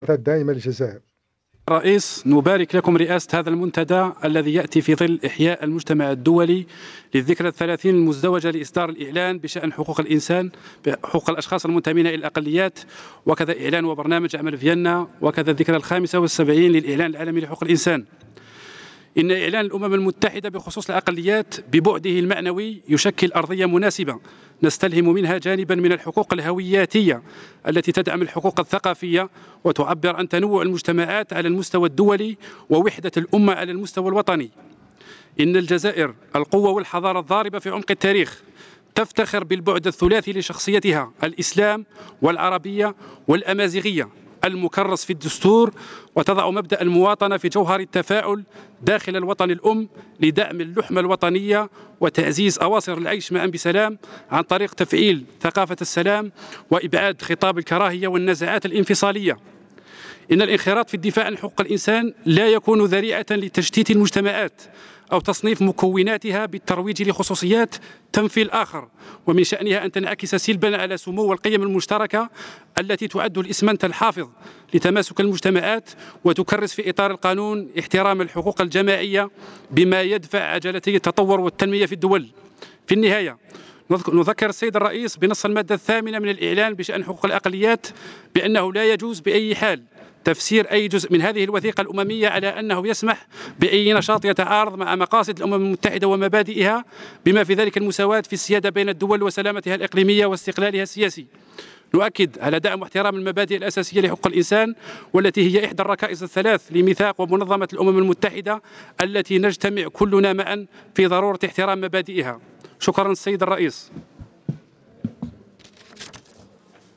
الدائمة للجزائر. رئيس، نبارك لكم رئاسة هذا المنتدى الذي يأتي في ظل إحياء المجتمع الدولي للذكرى الثلاثين المزدوجة لإصدار الإعلان بشأن حقوق الإنسان، حقوق الأشخاص المنتمين إلى الأقليات، وكذا إعلان وبرنامج عمل فيينا، وكذا الذكرى ال75 للإعلان العالمي لحقوق الإنسان. إن إعلان الأمم المتحدة بخصوص الأقليات ببعده المعنوي يشكل أرضية مناسبة نستلهم منها جانبا من الحقوق الهوياتية التي تدعم الحقوق الثقافية وتعبر عن تنوع المجتمعات على المستوى الدولي ووحدة الأمة على المستوى الوطني. إن الجزائر القوة والحضارة الضاربة في عمق التاريخ تفتخر بالبعد الثلاثي لشخصيتها: الإسلام والعربية والأمازيغية المكرس في الدستور، وتضع مبدأ المواطنة في جوهر التفاعل داخل الوطن الأم لدعم اللحمة الوطنية وتعزيز أواصر العيش معا بسلام عن طريق تفعيل ثقافة السلام وإبعاد خطاب الكراهية والنزعات الانفصالية. إن الانخراط في الدفاع عن حقوق الإنسان لا يكون ذريعة لتشتيت المجتمعات أو تصنيف مكوناتها بالترويج لخصوصيات تنفي الآخر، ومن شأنها أن تنعكس سلبا على سمو القيم المشتركة التي تعد الإسمنت الحافظ لتماسك المجتمعات، وتكرس في إطار القانون احترام الحقوق الجماعية بما يدفع عجلتي التطور والتنمية في الدول. في النهاية، نذكر السيد الرئيس بنص المادة 8 من الإعلان بشأن حقوق الأقليات بأنه لا يجوز بأي حال تفسير أي جزء من هذه الوثيقة الأممية على أنه يسمح بأي نشاط يتعارض مع مقاصد الأمم المتحدة ومبادئها، بما في ذلك المساواة في السيادة بين الدول وسلامتها الإقليمية واستقلالها السياسي. نؤكد على دعم واحترام المبادئ الأساسية لحقوق الإنسان، والتي هي إحدى الركائز الثلاث لميثاق ومنظمة الأمم المتحدة التي نجتمع كلنا معا في ضرورة احترام مبادئها. شكرا السيد الرئيس.